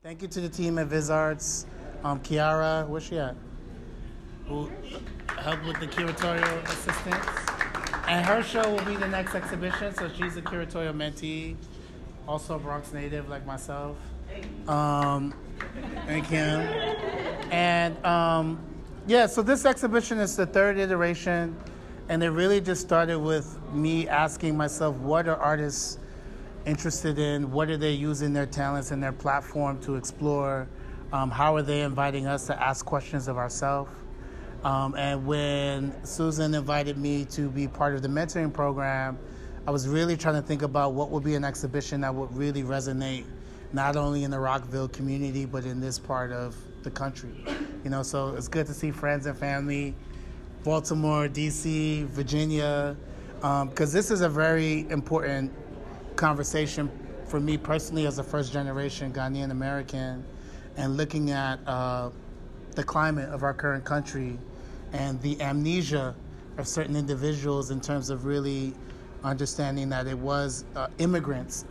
Thank you to the team at VisArts. Kiara, where's she at? Who helped with the curatorial assistance. And her show will be the next exhibition, so she's a curatorial mentee, also a Bronx native like myself. And Kim. And so this exhibition is the third iteration, and it really just started with me asking myself, what are artists interested in? What are they using their talents and their platform to explore? How are they inviting us to ask questions of ourselves? And when Susan invited me to be part of the mentoring program, I was really trying to think about what would be an exhibition that would really resonate not only in the Rockville community, but in this part of the country. So it's good to see friends and family, Baltimore, DC, Virginia, because this is a very important conversation for me personally as a first-generation Ghanaian American, and looking at the climate of our current country and the amnesia of certain individuals in terms of really understanding that it was immigrants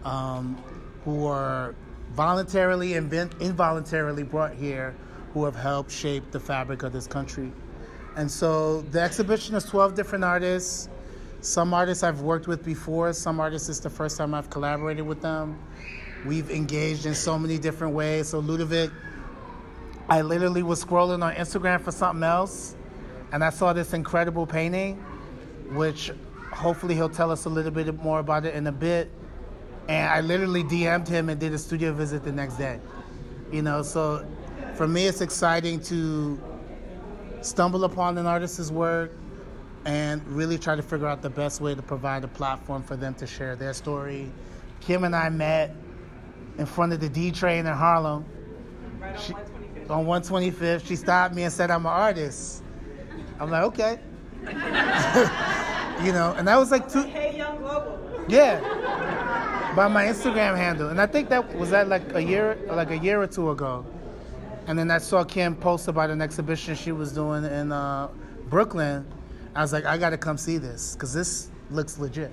who are voluntarily and involuntarily brought here who have helped shape the fabric of this country. And so the exhibition is 12 different artists. Some artists I've worked with before. Some artists it's the first time I've collaborated with them. We've engaged in so many different ways. So Ludovic, I literally was scrolling on Instagram for something else, and I saw this incredible painting, which hopefully he'll tell us a little bit more about it in a bit. And I literally DM'd him and did a studio visit the next day. So for me, it's exciting to stumble upon an artist's work and really try to figure out the best way to provide a platform for them to share their story. Kim and I met in front of the D train in Harlem. Right on 125th. On 125th, she stopped me and said, "I'm an artist." I'm like, okay. And that was like Hey Young Global. Yeah, by my Instagram handle. And I think that was like a year or two ago. And then I saw Kim post about an exhibition she was doing in Brooklyn. I was like, I got to come see this because this looks legit.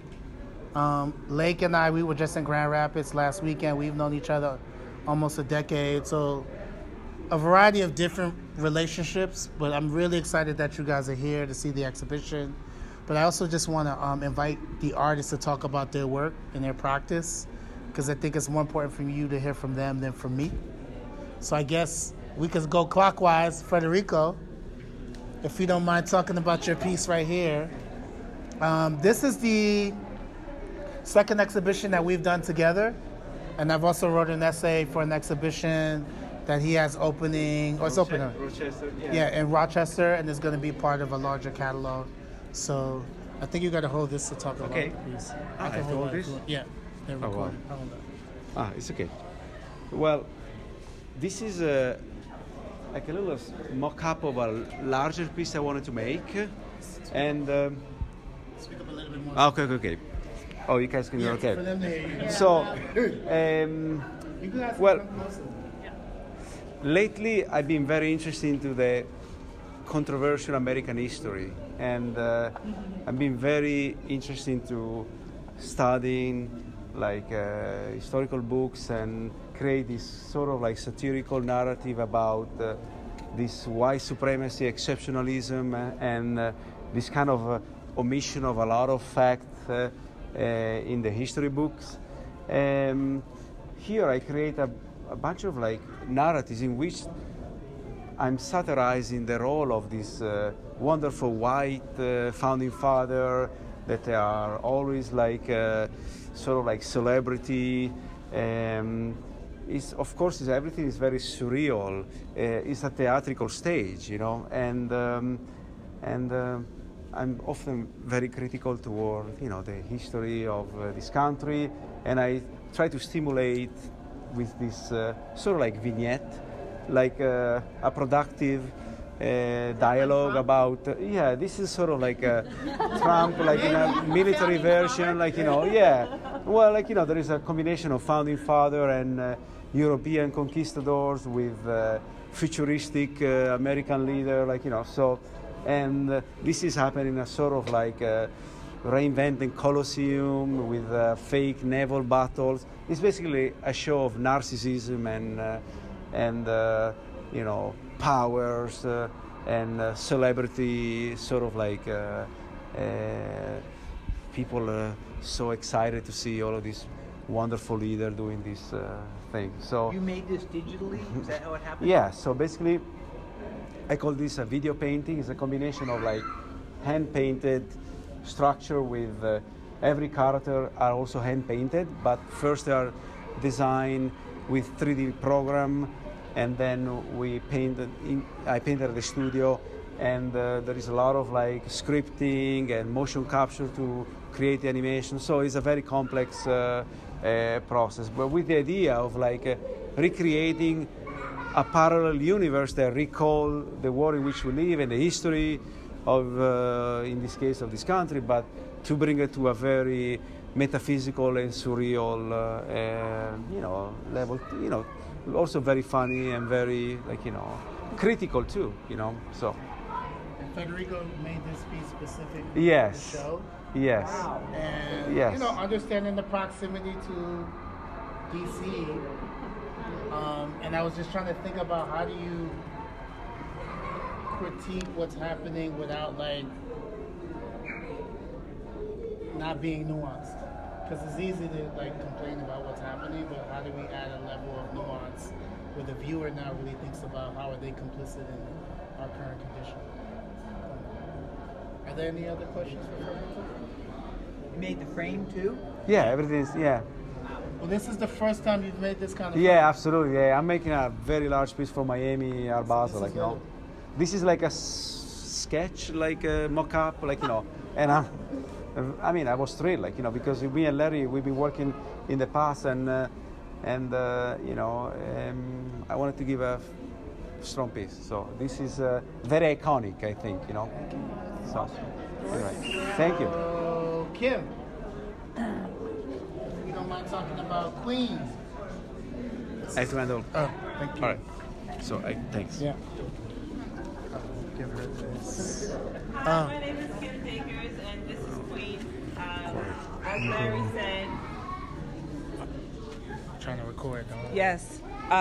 Lake and I, we were just in Grand Rapids last weekend. We've known each other almost a decade. So a variety of different relationships, but I'm really excited that you guys are here to see the exhibition. But I also just want to invite the artists to talk about their work and their practice, because I think it's more important for you to hear from them than from me. So I guess we could go clockwise. Federico, if you don't mind talking about your piece right here. This is the second exhibition that we've done together. And I've also wrote an essay for an exhibition that he has opening, or it's opening. Rochester, Yeah, in Rochester, and it's going to be part of a larger catalog. So I think you got to hold this to talk about Okay. the piece. I can hold that this? if you want. Yeah, they're Oh, wow. recording. I'll hold that. It's okay. Well, this is like a little mock-up of a larger piece I wanted to make. And Speak up a little bit more. okay. Oh, you guys can hear For okay. them to hear you. So, You can ask well, them closer. lately I've been very interested into the controversial American history, and I've been very interested into studying like historical books and create this sort of like satirical narrative about this white supremacy, exceptionalism, and this kind of omission of a lot of facts in the history books. Here I create a bunch of like narratives in which I'm satirizing the role of this wonderful white founding father that are always like sort of like celebrity. Of course, everything is very surreal. It's a theatrical stage, and I'm often very critical toward the history of this country, and I try to stimulate with this sort of like vignette, like a productive dialogue about this is sort of like a Trump, like in a military version, like well, like there is a combination of founding father and European conquistadors with futuristic American leader, so, and this is happening in a sort of like reinventing Colosseum with fake naval battles. It's basically a show of narcissism and powers and celebrity, sort of like people are so excited to see all of these wonderful leaders doing this thing. So you made this digitally? Is that how it happened? yeah. So basically, I call this a video painting. It's a combination of like hand painted structure with every character are also hand painted, but first they are designed with 3D program, and then I painted at the studio, and there is a lot of like scripting and motion capture to create the animation. So it's a very complex process, but with the idea of like recreating a parallel universe that recall the world in which we live and the history of, in this case, of this country, but to bring it to a very metaphysical and surreal, level. Also very funny and very, critical too. So. Federico made this piece specific Yes. for the show. Yes. Wow. And Yes. understanding the proximity to DC, and I was just trying to think about how do you critique what's happening without not being nuanced, because it's easy to complain about what's happening, but how do we add a level of nuance where the viewer now really thinks about how are they complicit in our current condition? Are there any other questions for Federico? You made the frame too? Yeah, everything's, yeah. Well, this is the first time you've made this kind of Yeah, absolutely. Yeah, I'm making a very large piece for Miami Art Basel, This is This is like a sketch, like a mock-up, and I was thrilled, because me and Larry, we've been working in the past, and I wanted to give a strong piece. So this is very iconic, I think, So, anyway, thank you. Kim, if you don't mind talking about Queen. I have to handle. Oh, thank you. All right. So, thanks. Yeah. Give her this. Hi, my name is Kim Dakers, and this is Queen. As Larry said, Trying to record, don't I? yes.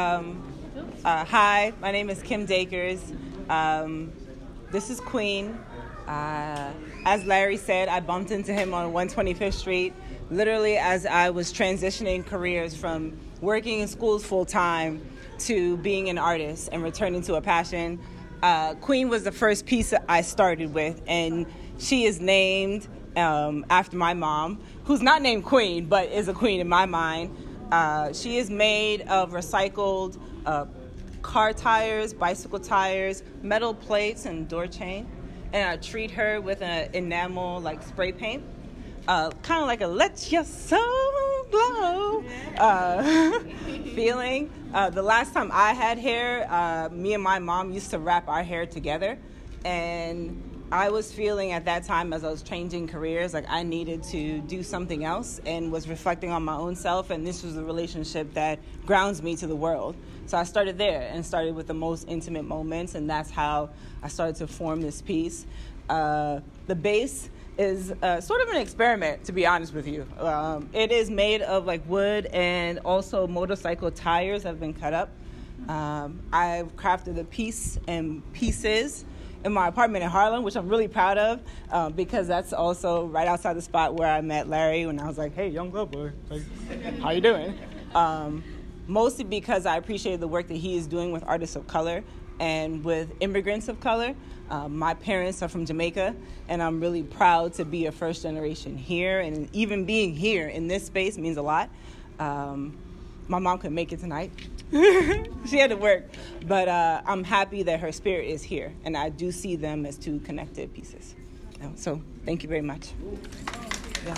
Hi, my name is Kim Dakers. This is Queen. As Larry said, I bumped into him on 125th Street, literally as I was transitioning careers from working in schools full time to being an artist and returning to a passion. Queen was the first piece that I started with, and she is named after my mom, who's not named Queen, but is a queen in my mind. She is made of recycled car tires, bicycle tires, metal plates, and door chain. And I treat her with an enamel spray paint, kind of like a "let your soul glow" feeling. The last time I had hair, me and my mom used to wrap our hair together, and I was feeling at that time, as I was changing careers, like I needed to do something else, and was reflecting on my own self, and this was the relationship that grounds me to the world. So I started there and started with the most intimate moments, and that's how I started to form this piece. The base is sort of an experiment, to be honest with you. It is made of wood, and also motorcycle tires have been cut up. I've crafted a piece and pieces in my apartment in Harlem, which I'm really proud of, because that's also right outside the spot where I met Larry when I was like, "Hey, young glow boy, how you doing?" Mostly because I appreciate the work that he is doing with artists of color and with immigrants of color. My parents are from Jamaica, and I'm really proud to be a first generation here, and even being here in this space means a lot. My mom couldn't make it tonight. She had to work, but I'm happy that her spirit is here, and I do see them as two connected pieces. So thank you very much. Yeah.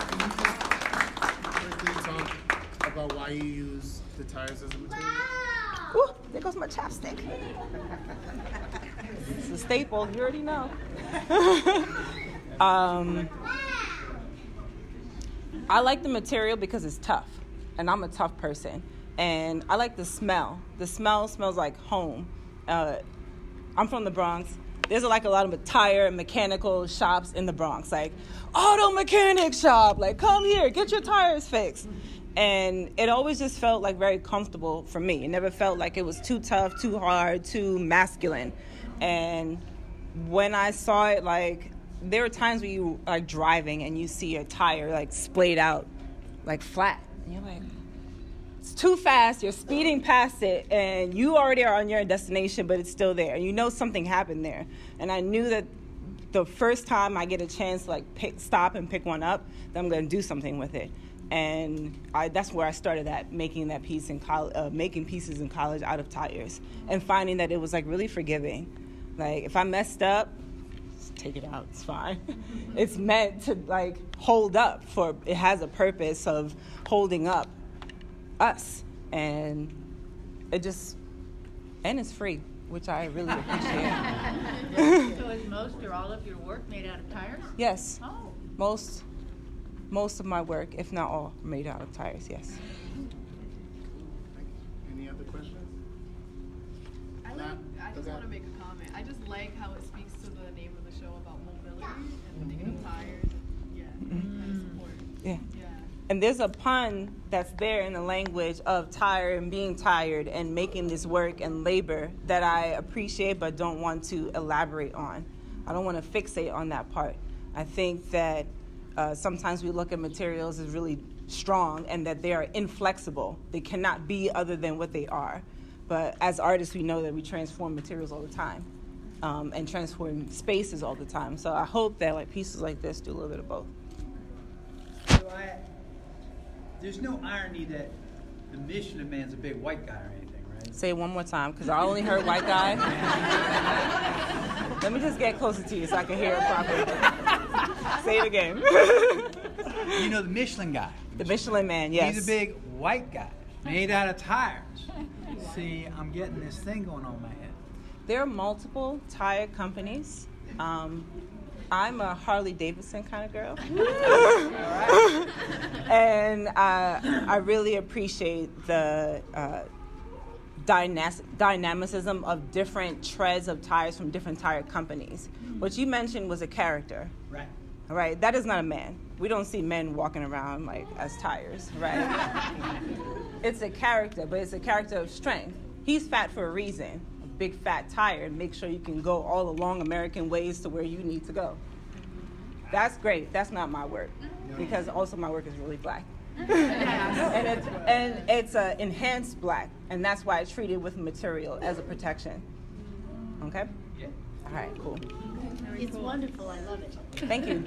Can you talk about why you use the tires as a material? Ooh, there goes my chapstick. It's a staple, you already know. I like the material because it's tough, and I'm a tough person. And I like the smell. The smell smells like home. I'm from the Bronx. there's like a lot of tire and mechanical shops in the Bronx, like auto mechanic shop, like come here, get your tires fixed. And it always just felt like very comfortable for me. It never felt like it was too tough, too hard, too masculine. And when I saw it, like, there are times where you are driving and you see a tire like splayed out, like flat. And you're like, it's too fast, you're speeding past it, and you already are on your destination, but it's still there. You know something happened there. And I knew that the first time I get a chance to like stop and pick one up, then I'm going to do something with it. And that's where I started making that piece in college, making pieces in college out of tires, and finding that it was like really forgiving. Like if I messed up, just take it out. It's fine. It's meant to like hold up it has a purpose of holding up us, and it's free, which I really appreciate. So is most or all of your work made out of tires? Yes. Oh. Most of my work, if not all, made out of tires, yes. Any other questions? I just want to make a comment. I just like how it speaks to the name of the show about mobility and thinking of tires. Yeah, I support. Yeah. Yeah. And there's a pun that's there in the language of tired and being tired and making this work and labor that I appreciate but don't want to elaborate on. I don't want to fixate on that part. I think that sometimes we look at materials as really strong and that they are inflexible. They cannot be other than what they are. But as artists, we know that we transform materials all the time and transform spaces all the time. So I hope that like pieces like this do a little bit of both. So there's no irony that the Michelin Man's a big white guy or anything, right? Say it one more time, because I only heard white guy. Let me just get closer to you so I can hear it properly. Say it again. You know the Michelin guy. The Michelin Man, yes. He's a big white guy made out of tires. See, I'm getting this thing going on in my head. There are multiple tire companies. I'm a Harley Davidson kind of girl. And I really appreciate the dynamicism of different treads of tires from different tire companies. What you mentioned was a character. Right. All right, that is not a man. We don't see men walking around like as tires, right? It's a character, but it's a character of strength. He's fat for a reason. A big fat tire, and make sure you can go all along American ways to where you need to go. That's great. That's not my work, because also my work is really black. and it's enhanced black, and that's why I treat it with material as a protection. Okay? Yeah. All right, cool. It's wonderful. I love it. Thank you.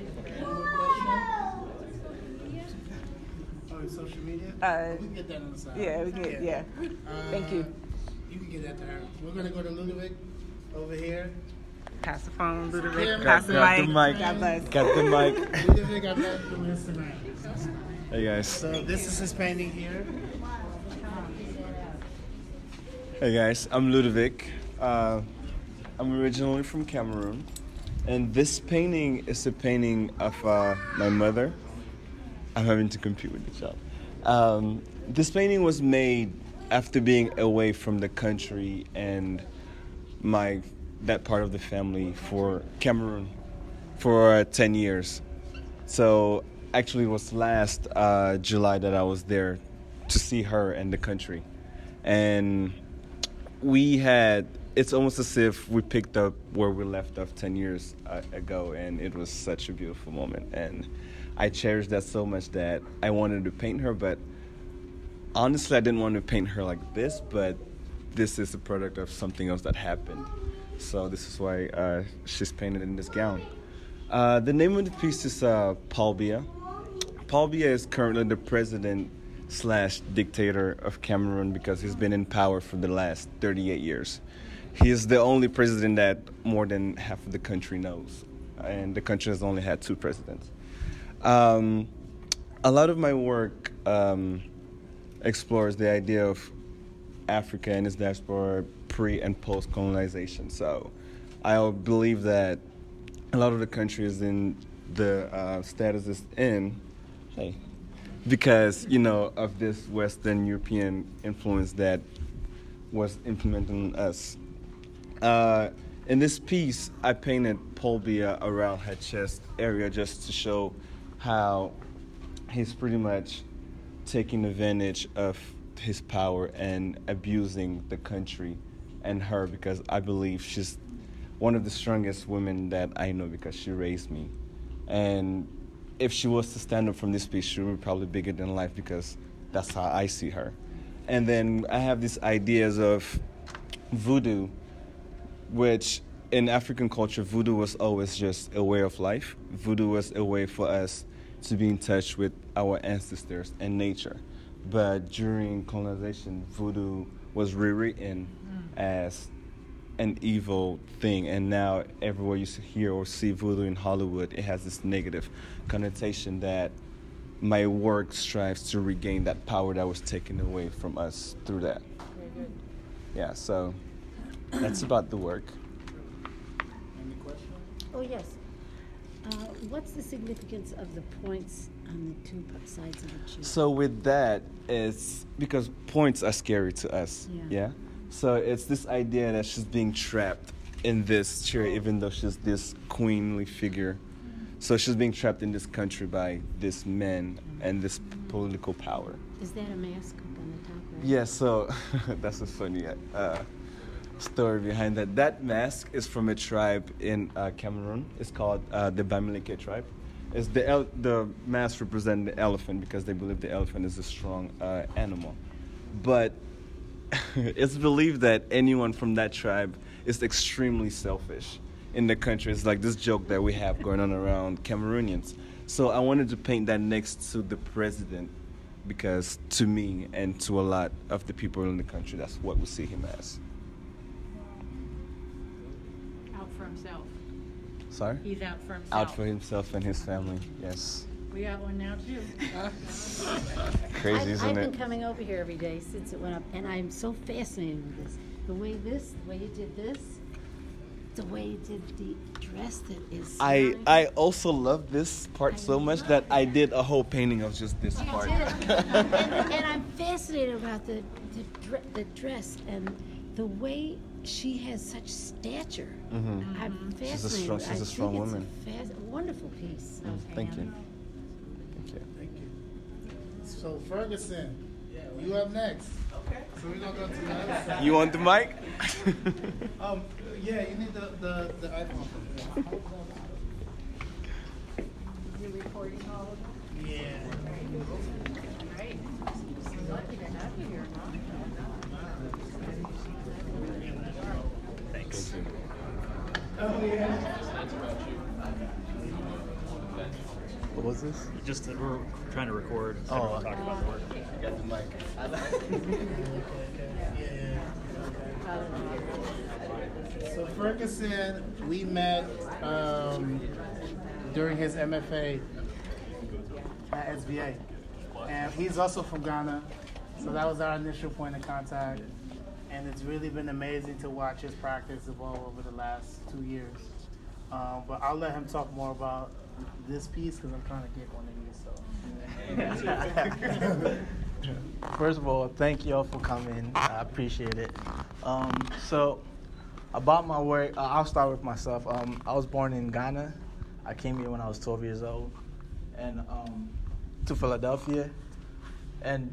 Oh, social media? We can get that on the side. Yeah, we can get, yeah. Thank you. You can get that to her. We're going to go to Ludovic over here. Pass the phone, Ludovic. Yeah, Pass the got the mic. mic. God bless. Got the mic. Ludovic, I've met through Instagram. Hey guys. So this is his painting here. Hey guys, I'm Ludovic. I'm originally from Cameroon, and this painting is a painting of my mother. I'm having to compete with each other. This painting was made after being away from the country and that part of the family for Cameroon for 10 years. So actually it was last July that I was there to see her and the country. And it's almost as if we picked up where we left off 10 years ago, and it was such a beautiful moment. And I cherished that so much that I wanted to paint her, but honestly I didn't want to paint her like this, but this is a product of something else that happened. So this is why she's painted in this gown. The name of the piece is Paul Biya. Paul Biya is currently the president/dictator of Cameroon because he's been in power for the last 38 years. He is the only president that more than half of the country knows, and the country has only had 2 presidents. A lot of my work explores the idea of Africa and its diaspora pre- and post-colonization. So I believe that a lot of the country is in the status it's in, because, of this Western European influence that was implemented on us. in this piece, I painted Paul Biya around her chest area just to show how he's pretty much taking advantage of his power and abusing the country and her, because I believe she's one of the strongest women that I know because she raised me. And if she was to stand up from this piece, she would be probably bigger than life, because that's how I see her. And then I have these ideas of voodoo, which in African culture, voodoo was always just a way of life. Voodoo was a way for us to be in touch with our ancestors and nature. But during colonization, voodoo was rewritten as an evil thing, and now everywhere you hear or see voodoo in Hollywood, it has this negative connotation that my work strives to regain that power that was taken away from us through that. Very good. Yeah, so that's about the work. Any questions? Oh, yes. What's the significance of the points on the two sides of the chair? So with that, it's because points are scary to us. Yeah. So it's this idea that she's being trapped in this chair, even though she's this queenly figure. So she's being trapped in this country by this man and this political power. Is that a mask up on the top, right? Yeah, so that's a funny story behind that. That mask is from a tribe in Cameroon. It's called the Bamileke tribe. It's the mask represents the elephant because they believe the elephant is a strong animal. But it's believed that anyone from that tribe is extremely selfish in the country. It's like this joke that we have going on around Cameroonians. So I wanted to paint that next to the president, because to me and to a lot of the people in the country, that's what we see him as. Out for himself. Sorry? He's out for himself. Out for himself and his family, yes. We got one now, too. Crazy, isn't I've it? been coming over here every day since it went up, and I'm so fascinated with this. The way you did this, the way you did the dress that is... I also love this part so much that I did a whole painting of just this part. and I'm fascinated about the dress and the way she has such stature. Mm-hmm. I'm fascinated. She's a strong woman. It's a wonderful piece. Thank you. Thank you. So Ferguson, you up next. Okay. So we're gonna go to the other side. You want the mic? Yeah, you need the iPhone. You're recording all of them? Yeah. Great. Lucky to have you here, Mom. Thanks. Oh yeah. What was this? Just that we're trying to record. So Oh. we're talking about the work. You got the mic. So Ferguson, we met during his MFA at SVA, and he's also from Ghana. So that was our initial point of contact, and it's really been amazing to watch his practice evolve over the last 2 years. But I'll let him talk more about this piece because I'm trying to get one of these. So. First of all, thank y'all for coming. I appreciate it. So, about my work, I'll start with myself. I was born in Ghana. I came here when I was 12 years old, and to Philadelphia. And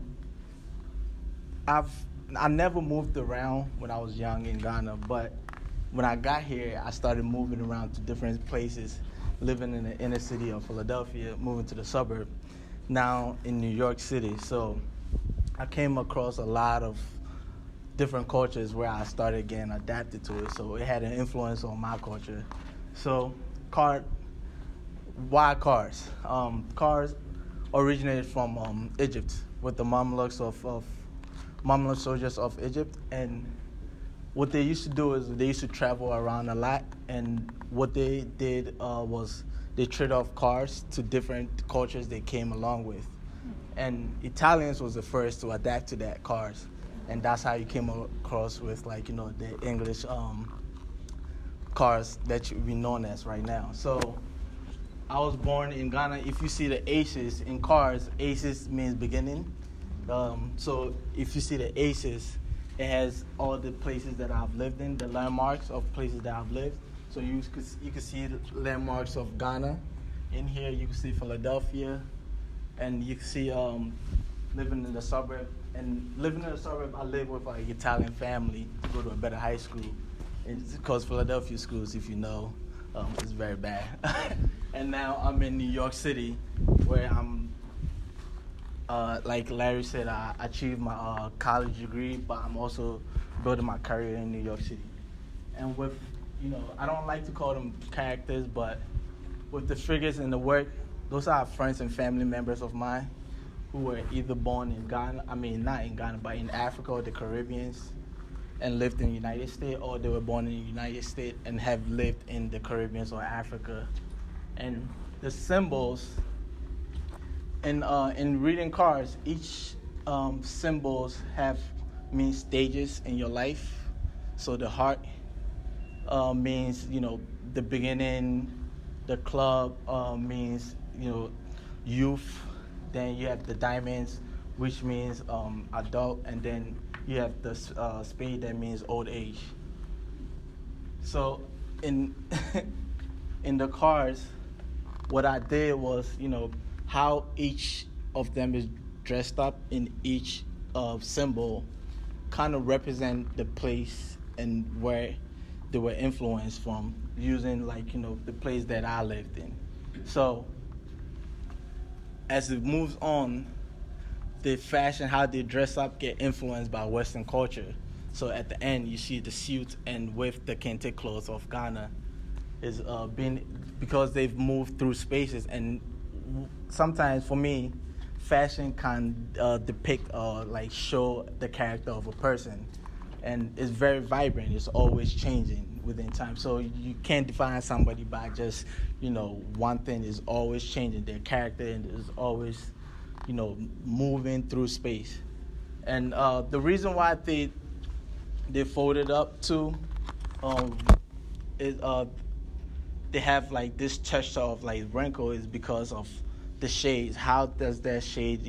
I never moved around when I was young in Ghana, but when I got here, I started moving around to different places, living in the inner city of Philadelphia, moving to the suburb, now in New York City. So I came across a lot of different cultures where I started getting adapted to it. So it had an influence on my culture. So why cars? Cars originated from Egypt with the Mamluks Mamluk soldiers of Egypt. And what they used to do is they used to travel around a lot. And what they did was they traded off cars to different cultures they came along with. And Italians was the first to adapt to that, cars. And that's how you came across with, like, you know, the English cars that we known as right now. So I was born in Ghana. If you see the aces in cars, aces means beginning. So if you see the aces it has all the places that I've lived in, the landmarks of places that I've lived. So you could see the landmarks of Ghana. In here, you can see Philadelphia, and you can see living in the suburb. And living in the suburb, I live with an Italian family to go to a better high school. It's because Philadelphia schools, if you know, is very bad. And now I'm in New York City, where I'm, like Larry said, I achieved my college degree, but I'm also building my career in New York City. And with, I don't like to call them characters, but with the figures in the work, those are friends and family members of mine who were either born in Ghana, not in Ghana, but in Africa or the Caribbean, and lived in the United States, or they were born in the United States and have lived in the Caribbean or Africa. And the symbols, in reading cards, each symbols mean stages in your life. So the heart means, the beginning. The club means, youth. Then you have the diamonds, which means adult, and then you have the spade that means old age. So in in the cards, what I did was, how each of them is dressed up in each symbol kind of represent the place and where they were influenced from, using the place that I lived in. So as it moves on, the fashion, how they dress up, get influenced by Western culture. So at the end, you see the suit and with the kente clothes of Ghana is because they've moved through spaces. And sometimes for me, fashion can depict or show the character of a person. And it's very vibrant. It's always changing within time. So you can't define somebody by just, one thing. Is always changing. Their character is always, moving through space. And the reason why they folded up too, is they have this texture of wrinkle is because of the shades. How does that shade,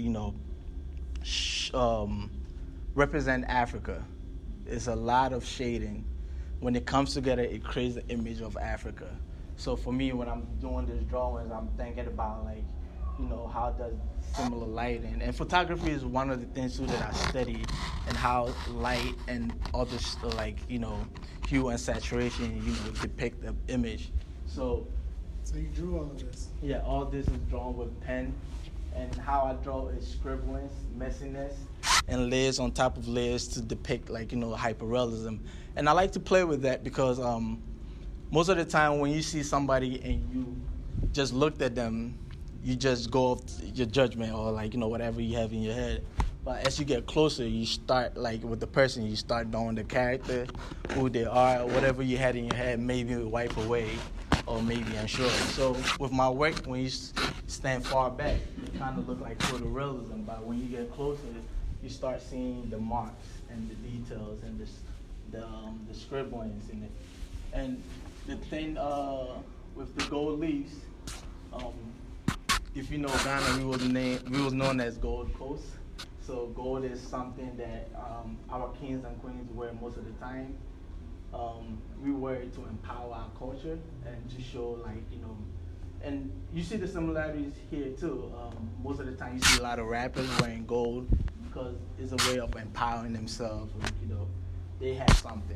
represent Africa? It's a lot of shading. When it comes together, it creates the image of Africa. So for me, when I'm doing these drawings, I'm thinking about how does similar lighting, and photography is one of the things too that I study, and how light and other hue and saturation, depict the image. So you drew all of this? Yeah, all this is drawn with pen, and how I draw is scribblings, messiness, and layers on top of layers to depict hyperrealism. And I like to play with that because most of the time when you see somebody and you just looked at them, you just go off your judgment or whatever you have in your head. But as you get closer, you start with the person, you start knowing the character, who they are, whatever you had in your head, maybe wipe away or maybe unsure. So with my work, when you stand far back, you kind of look like photorealism. But when you get closer, you start seeing the marks and the details and the scribblings in it. And the thing with the gold leaves, if you know Ghana, we was known as Gold Coast. So gold is something that our kings and queens wear most of the time. We wear it to empower our culture and to show and you see the similarities here too. Most of the time you see a lot of rappers wearing gold because it's a way of empowering themselves. They have something.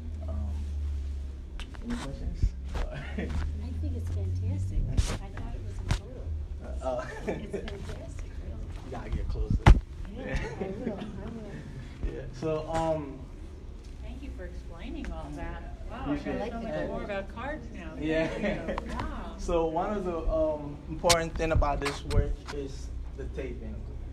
Any questions? I think it's fantastic. I thought it was a photo. It's fantastic, really. You gotta get closer. Yeah, I will. Yeah. So thank you for explaining all that. Wow, I got so much more about cards now. Yeah. Wow. So one of the important thing about this work is the taping.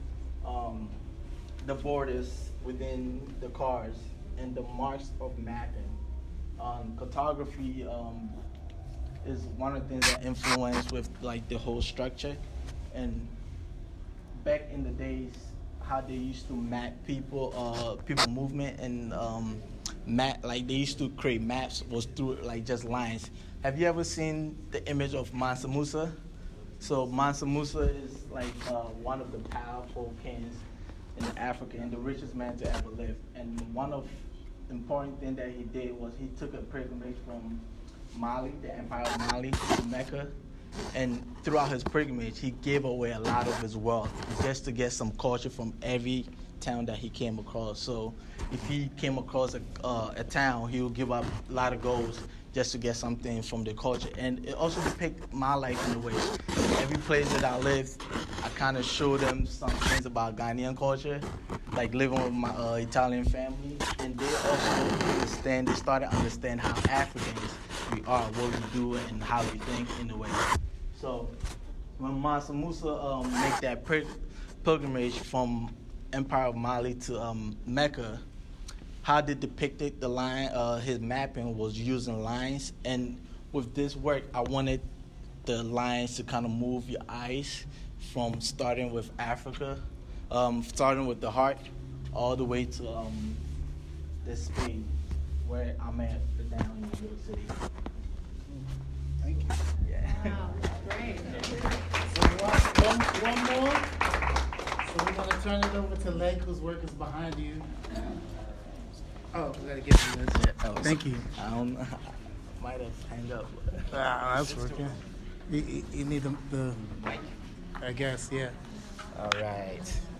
The borders within the cards and the marks of mapping. Cartography is one of the things that influence with the whole structure. And back in the days, how they used to map people movement and they used to create maps was through just lines. Have you ever seen the image of Mansa Musa? So Mansa Musa is one of the powerful kings in Africa and the richest man to ever live. And one of the important thing that he did was he took a pilgrimage from Mali, the Empire of Mali, to Mecca. And throughout his pilgrimage, he gave away a lot of his wealth just to get some culture from every town that he came across. So if he came across a town, he would give up a lot of gold just to get something from the culture. And it also depicts my life in a way. Every place that I lived, I kind of showed them some things about Ghanaian culture, like living with my Italian family. And they also they started to understand how Africans we are, what we do, and how we think in a way. So when Mansa Musa make that pilgrimage from Empire of Mali to Mecca, how they depicted the line, his mapping was using lines. And with this work, I wanted the lines to kind of move your eyes from starting with Africa, starting with the heart, all the way to this Spain, where I'm at down in New York City. Thank you. Yeah. Wow, great. So one more. So we're going to turn it over to Leg, whose work is behind you. Oh, we got to give you this. Oh, Thank you. I don't know. I might have hung up. That's working. You need the mic. I guess, yeah. All right.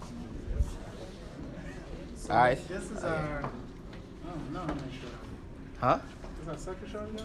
So All right. This is our. I don't know how many shows. Huh? Is our second show together?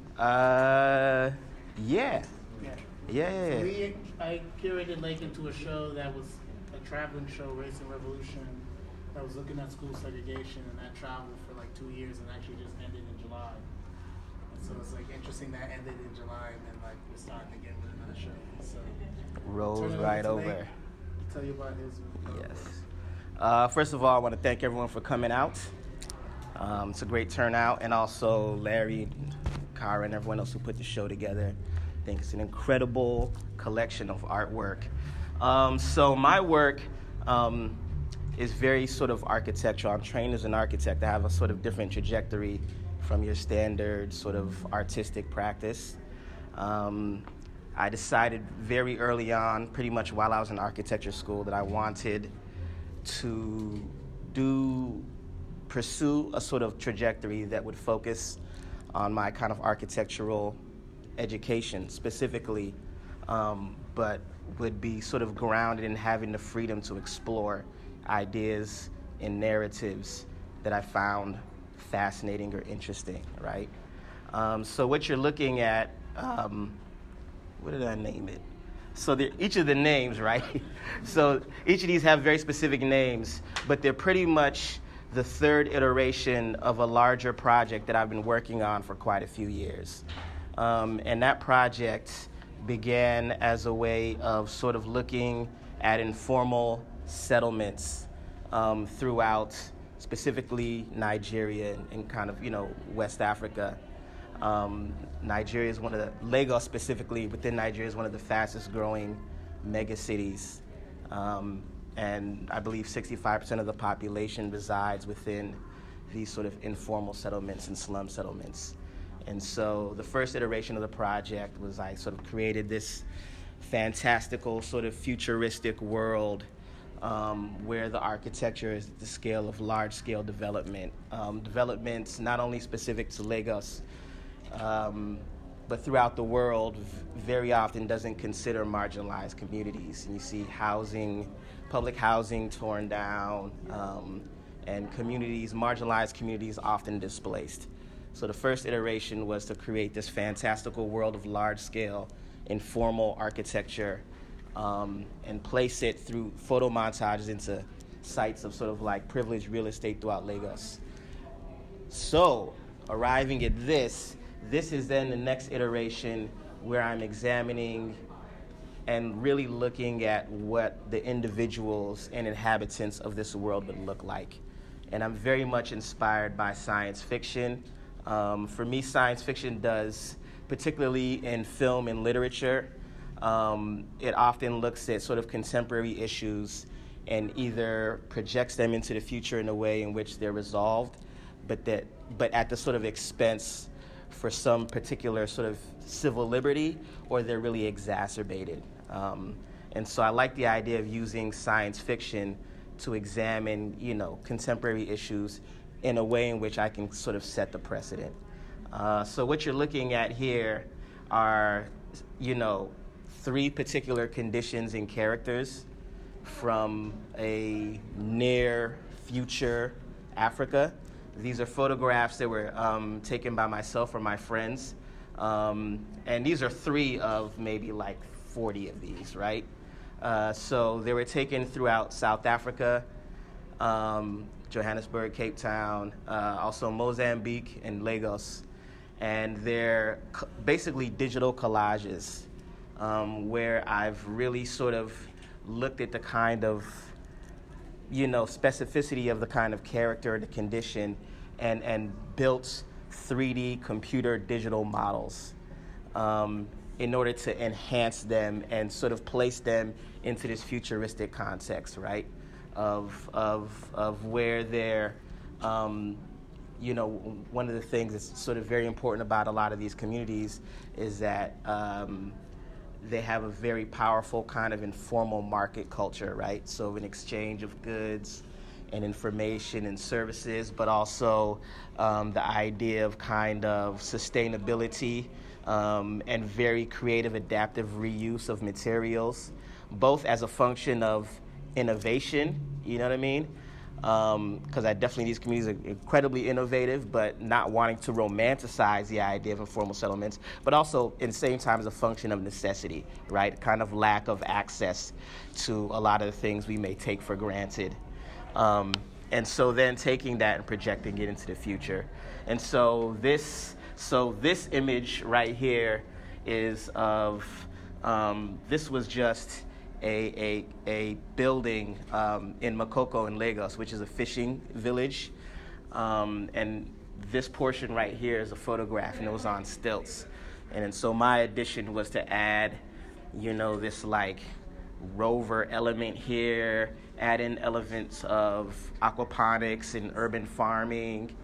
Yeah. Yeah. So I curated Lake into a show that was a traveling show, Racing Revolution, that was looking at school segregation, and that traveled for like 2 years and actually just ended in July. And so it's like interesting that ended in July, and then like we're starting again with another show. So Rolls right over. Lake, tell you about his. Yes. First of all, I want to thank everyone for coming out. It's a great turnout, and also Larry, Kara, and everyone else who put the show together. I think it's an incredible collection of artwork. So my work is very sort of architectural. I'm trained as an architect. I have a sort of different trajectory from your standard sort of artistic practice. I decided very early on, pretty much while I was in architecture school, that I wanted to pursue a sort of trajectory that would focus on my kind of architectural education specifically, but would be sort of grounded in having the freedom to explore ideas and narratives that I found fascinating or interesting, right? So what you're looking at, what did I name it? So each of the names, right? So each of these have very specific names, but they're pretty much the third iteration of a larger project that I've been working on for quite a few years. And that project began as a way of sort of looking at informal settlements throughout specifically Nigeria and kind of, West Africa. Nigeria is Lagos specifically within Nigeria is one of the fastest growing mega cities. And I believe 65% of the population resides within these sort of informal settlements and slum settlements. And so the first iteration of the project was I sort of created this fantastical sort of futuristic world where the architecture is at the scale of large-scale development. Developments not only specific to Lagos, but throughout the world very often doesn't consider marginalized communities. And you see public housing torn down, and marginalized communities often displaced. So the first iteration was to create this fantastical world of large-scale informal architecture and place it through photo montages into sites of sort of like privileged real estate throughout Lagos. So arriving at this is then the next iteration where I'm examining and really looking at what the individuals and inhabitants of this world would look like. And I'm very much inspired by science fiction. For me, science fiction does, particularly in film and literature, it often looks at sort of contemporary issues and either projects them into the future in a way in which they're resolved, but at the sort of expense for some particular sort of civil liberty, or they're really exacerbated. And so I like the idea of using science fiction to examine, contemporary issues in a way in which I can sort of set the precedent. So what you're looking at here are, 3 particular conditions and characters from a near future Africa. These are photographs that were taken by myself or my friends. And these are 3 of maybe like 40 of these, right? So they were taken throughout South Africa, Johannesburg, Cape Town, also Mozambique and Lagos. And they're basically digital collages where I've really sort of looked at the kind of, specificity of the kind of character, the condition, and built 3D computer digital models in order to enhance them and sort of place them into this futuristic context, right? Of where they're, one of the things that's sort of very important about a lot of these communities is that they have a very powerful kind of informal market culture, right? So an exchange of goods and information and services, but also the idea of kind of sustainability and very creative, adaptive reuse of materials, both as a function of innovation, you know what I mean? Because I definitely, these communities are incredibly innovative, but not wanting to romanticize the idea of informal settlements, but also in the same time as a function of necessity, right? Kind of lack of access to a lot of the things we may take for granted. And so then taking that and projecting it into the future. And so this image right here is of, this was just a building in Makoko in Lagos, which is a fishing village. And this portion right here is a photograph, and it was on stilts. And so my addition was to add, this like rover element here, add in elements of aquaponics and urban farming,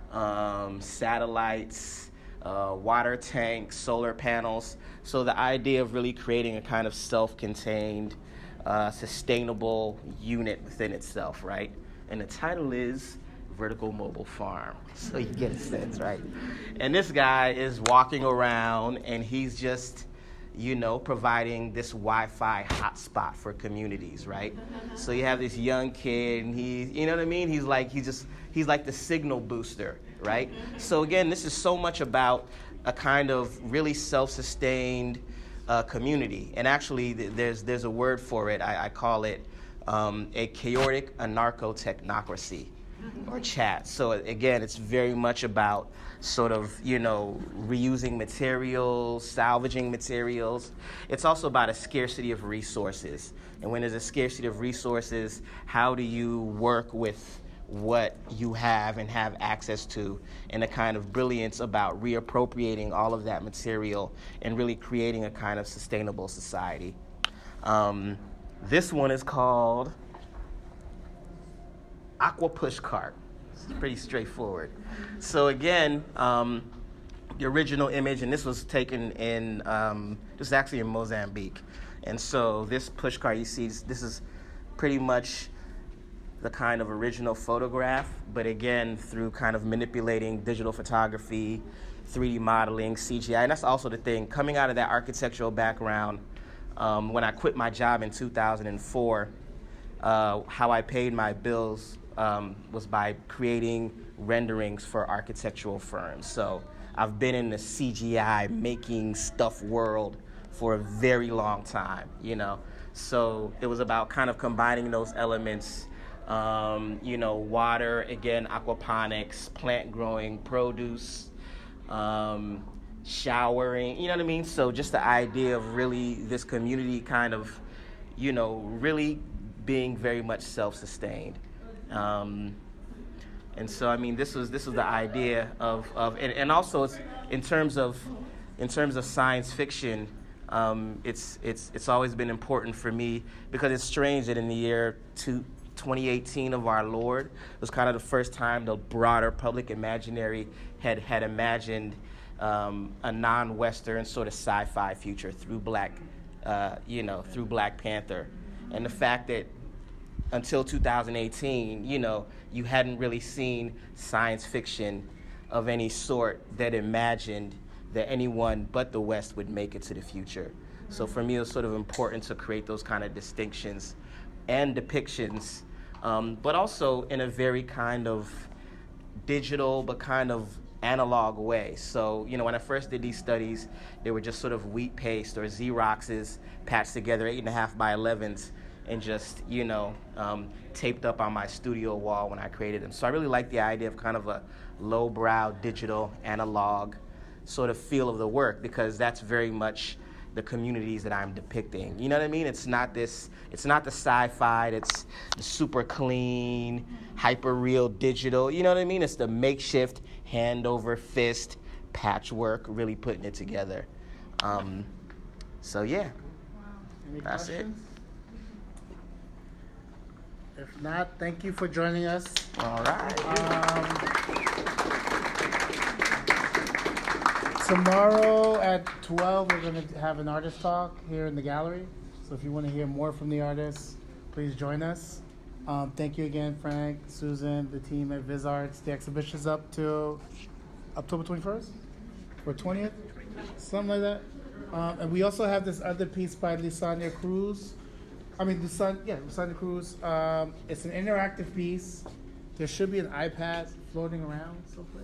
satellites, water tanks, solar panels. So the idea of really creating a kind of self-contained, sustainable unit within itself, right? And the title is Vertical Mobile Farm. So you get a sense, right? And this guy is walking around and he's just, providing this Wi-Fi hotspot for communities, right? So you have this young kid and he's like the signal booster, right? So again, this is so much about a kind of really self-sustained community. And actually, there's a word for it. I call it a chaotic anarcho-technocracy, or chat. So again, it's very much about sort of, reusing materials, salvaging materials. It's also about a scarcity of resources. And when there's a scarcity of resources, how do you work with what you have and have access to, and a kind of brilliance about reappropriating all of that material and really creating a kind of sustainable society. This one is called Aqua Push Cart. It's pretty straightforward. So again, the original image, and this was taken in, this is actually in Mozambique. And so this push cart you see, this is pretty much the kind of original photograph, but again, through kind of manipulating digital photography, 3D modeling, CGI. And that's also the thing, coming out of that architectural background, when I quit my job in 2004, how I paid my bills was by creating renderings for architectural firms. So I've been in the CGI making stuff world for a very long time, So it was about kind of combining those elements, water, again, aquaponics, plant growing, produce, showering, you know what I mean? So just the idea of really this community kind of, really being very much self-sustained. And so, I mean, this was the idea of and also it's in terms of science fiction, it's always been important for me because it's strange that in the year 2018 of our Lord was kind of the first time the broader public imaginary had imagined a non-Western sort of sci-fi future through Black Panther, and the fact that until 2018, you hadn't really seen science fiction of any sort that imagined that anyone but the West would make it to the future. So for me, it was sort of important to create those kind of distinctions and depictions, but also in a very kind of digital but kind of analog way. So, when I first did these studies, they were just sort of wheat paste or Xeroxes patched together, 8.5 by 11s, and just, taped up on my studio wall when I created them. So I really like the idea of kind of a lowbrow, digital, analog sort of feel of the work, because that's very much the communities that I'm depicting. You know what I mean? It's not the sci-fi, it's the super clean, hyper real digital. You know what I mean? It's the makeshift, hand over fist, patchwork, really putting it together. So yeah, Any that's questions? If not, thank you for joining us. All right. Tomorrow at 12, we're going to have an artist talk here in the gallery. So if you want to hear more from the artists, please join us. Thank you again, Frank, Susan, the team at Viz Arts. The exhibition's up till October 21st or 20th, something like that. And we also have this other piece by Lisania Cruz. Lisania Cruz. It's an interactive piece. There should be an iPad floating around someplace.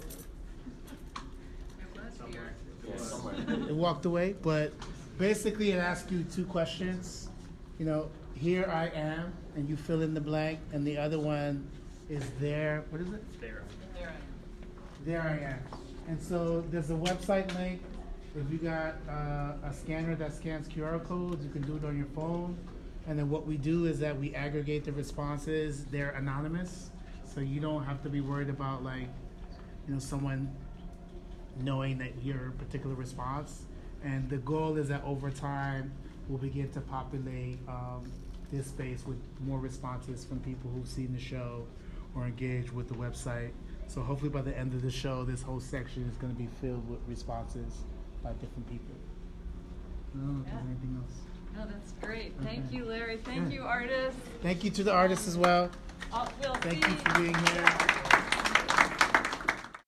It walked away, but basically it asks you two questions. Here I am, and you fill in the blank, and the other one is there. What is it? There I am. And so there's a website link. If you got a scanner that scans QR codes, you can do it on your phone. And then what we do is that we aggregate the responses. They're anonymous, so you don't have to be worried about someone knowing that your particular response. And the goal is that over time, we'll begin to populate this space with more responses from people who've seen the show or engaged with the website. So hopefully by the end of the show, this whole section is going to be filled with responses by different people. I don't know if there's anything else. No, that's great. Thank you, Larry. Thank you, artists. Thank you to the artists as well. We'll Thank see you for being here.